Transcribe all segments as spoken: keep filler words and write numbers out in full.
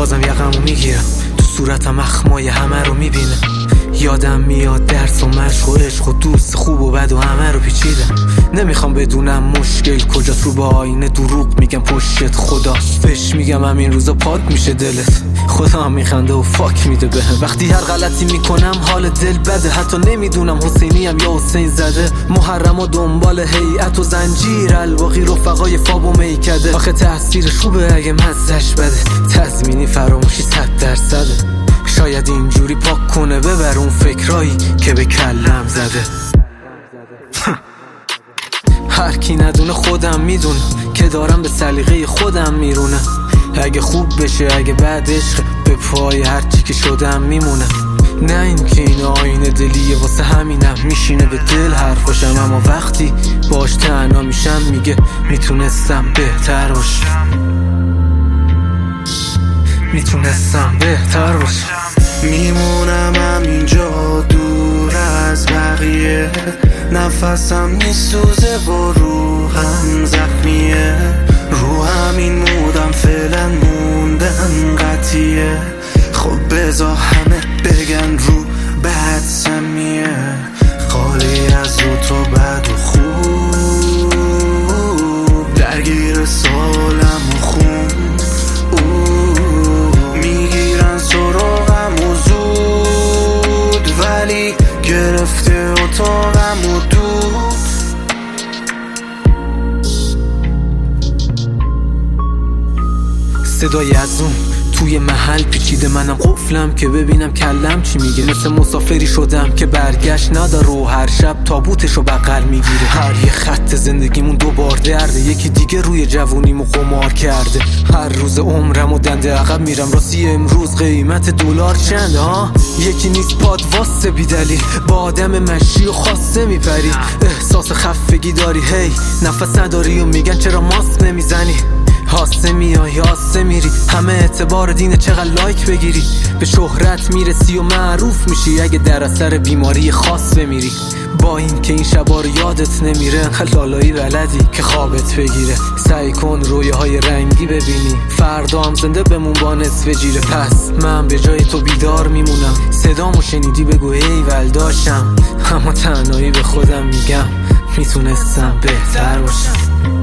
بازم یقمو میگیرم، تو صورتم اخمای همه رو میبینه. یادم میاد درس و مشق و عشق و دوست خوب و بد و همه رو پیچیدم. نمیخوام بدونم مشکل کجاست، رو با آینه دروغ میگم پشتت خداست. بهش میگم همین روزا پاک میشه دلت، خدا هم میخنده و فاک میده بهم. وقتی هر غلطی میکنم حال دل بده، حتی نمیدونم حسینیم یا حسین زده. محرم و دنبال هیئت و زنجیر، الباقی رفقای فاب و میکده. آخه تأثیرش خوبه اگه مزهش بده، تضمینی فراموشی صد درصده. شاید اینجوری پاک کنه ببر اون فکرایی که به کلم زده. هر کی ندونه خودم میدونه که دارم به سلیقه خودم میرونه. اگه خوب بشه اگه بعد عشق، به پای هر چی که شدم میمونه. نه این که این آینه دلیه، واسه همینم میشینه به دل حرفاشم. اما وقتی باش تنها میشم میگه میتونستم بهتر باشم، میتونستم بهتر باشم. میمونم همینجا دور از بقیه، نفسم میسوزه و روحم زخمیه. رو همین مودم فعلا موندن قطعیه. خب بذار همه بگن رو بد سمیه، خالی از رو تو بد و خوب، درگیر سالم و خون. میگیرن سراغم و زود، ولی گرفته اتاقم و دود. صدای از اون توی محل پیچیده، منم قفلم که ببینم کلم چی میگه. مثل مسافری شدم که برگشت نداره و هر شب تابوتشو بغل میگیره. هر یه خط زندگیمون دوبار درده، یکی دیگه روی جوونیمو قمار کرده. هر روز عمرم و دنده عقب میرم، راستی امروز قیمت دلار چنده ها؟ یکی نیست پاد واسه بی دلیل، با آدم مشی و خاصه میپری. احساس خفگی داری هی نفس نداری و میگن چرا ماسک نمیزنی. هاسته میای هاسته میری، همه اعتبار دینه چقدر لایک بگیری. به شهرت میرسی و معروف میشی اگه در اثر بیماری خاص بمیری. با این که این شبا رو یادت نمیره، لالایی بلدی که خوابت بگیره. سعی کن رویاهای رنگی ببینی، فردا هم زنده بمون با نصف جیره. پس من به جای تو بیدار میمونم، صدامو شنیدی بگو ایول داشتم. اما تنهایی به خودم میگم میتونستم بهتر باشم،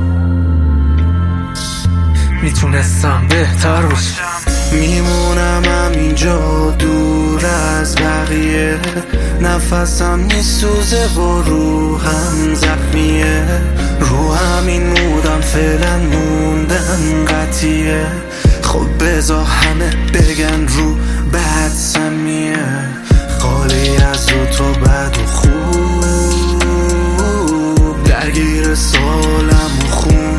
میتونستم بهتر باشم. میمونم همینجا دور از بقیه، نفسم میسوزه و روحم زخمیه. رو همین مودم فعلا موندن قطعیه. خب بذار همه بگن رو بد سمیه، خالی از رو تو بد و خوب، درگیر سالم و خون.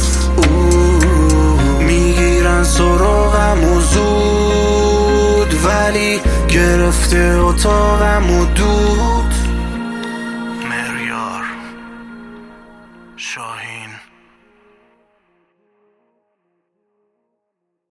سراغم و زود، ولی گرفته اتاقم و دود. مهریار شاهین.